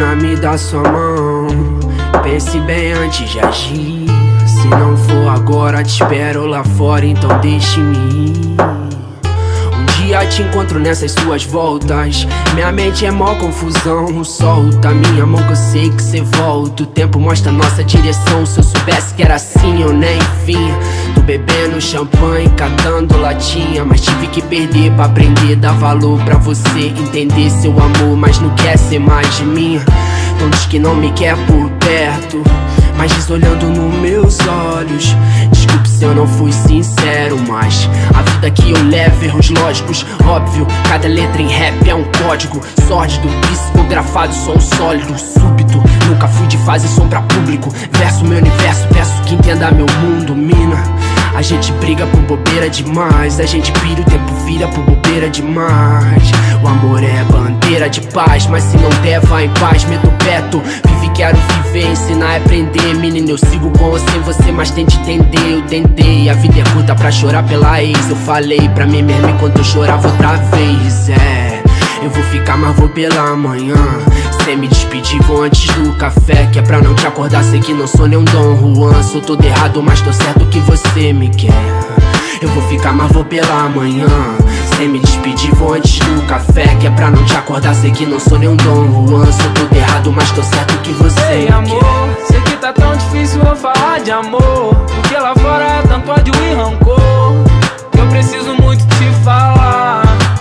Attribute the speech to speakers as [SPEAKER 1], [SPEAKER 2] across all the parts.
[SPEAKER 1] Menina, me dá sua mão, pense bem antes de agir. Se não for agora, te espero lá fora, então deixe-me ir. Um dia te encontro nessas suas voltas, minha mente é mó confusão. Solta minha mão que eu sei que cê volta. O tempo mostra nossa direção. Se eu soubesse que era assim, eu nem vinha. Tô bebendo champanhe, catando latinha, mas tive que perder pra aprender. Dar valor pra você entender seu amor, mas não quer ser mais de mim. Então diz que não me quer por perto, mas diz olhando nos meus olhos. Desculpe se eu não fui sincero, mas a vida que eu levo, erros lógicos, óbvio. Cada letra em rap é um código sórdido, psicografado, som sólido, súbito. Nunca fui de fazer som pra público. Verso meu universo, peço que entenda meu mundo, mina. A gente briga por bobeira demais, a gente pira, o tempo vira por bobeira demais. O amor é bandeira de paz, mas se não der, vai em paz. Meto o peto, vive, quero viver, ensinar é aprender. Menina, eu sigo com ou sem você, mas tente entender. Eu tentei, a vida é curta pra chorar pela ex. Eu falei pra mim mesmo enquanto eu chorava outra vez. Eu vou ficar, mas vou pela manhã. Sem me despedir, vou antes do café, que é pra não te acordar, sei que não sou nem um Dom Juan. Sou todo errado, mas tô certo que você me quer. Eu vou ficar, mas vou pela manhã. Sem me despedir, vou antes do café, que é pra não te acordar, sei que não sou nem um Dom Juan. Sou todo errado, mas tô certo que você
[SPEAKER 2] Ei,
[SPEAKER 1] me
[SPEAKER 2] amor,
[SPEAKER 1] quer.
[SPEAKER 2] sei que tá tão difícil eu falar de amor, porque lá fora é tanto ódio e rancor, que eu preciso muito te falar.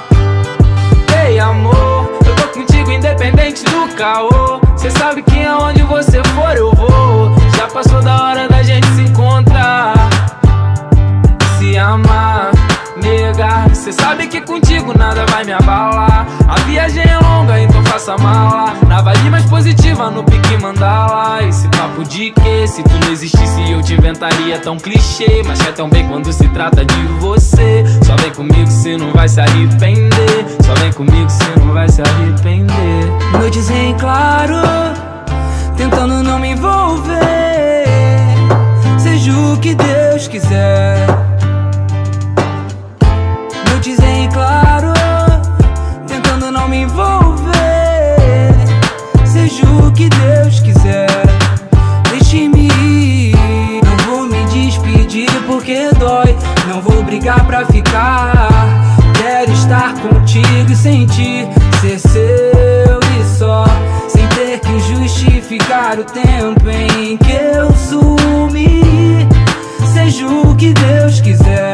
[SPEAKER 2] Ei, amor, eu tô contigo independente do caô. Cê sabe que aonde você for eu vou. Já passou da hora da gente se encontrar, se amar, nega. Cê sabe que contigo nada vai me abalar. A viagem é longa, então faça mala. Na vibe mais positiva, no pique mandala. Esse papo de que se tu não existisse eu te inventaria, tão clichê, mas quer tão bem quando se trata de você. Só vem comigo se não vai se arrepender. Só vem comigo se não vai se arrepender.
[SPEAKER 3] Noites em claro, tentando não me envolver. Seja o que Deus quiser. Noites em claro, tentando não me envolver. Seja o que Deus quiser. Deixe-me ir, não vou me despedir porque dói. Não vou brigar pra ficar. Quero estar contigo e sentir ser seu e só, sem ter que justificar o tempo em que eu sumi. Seja o que Deus quiser.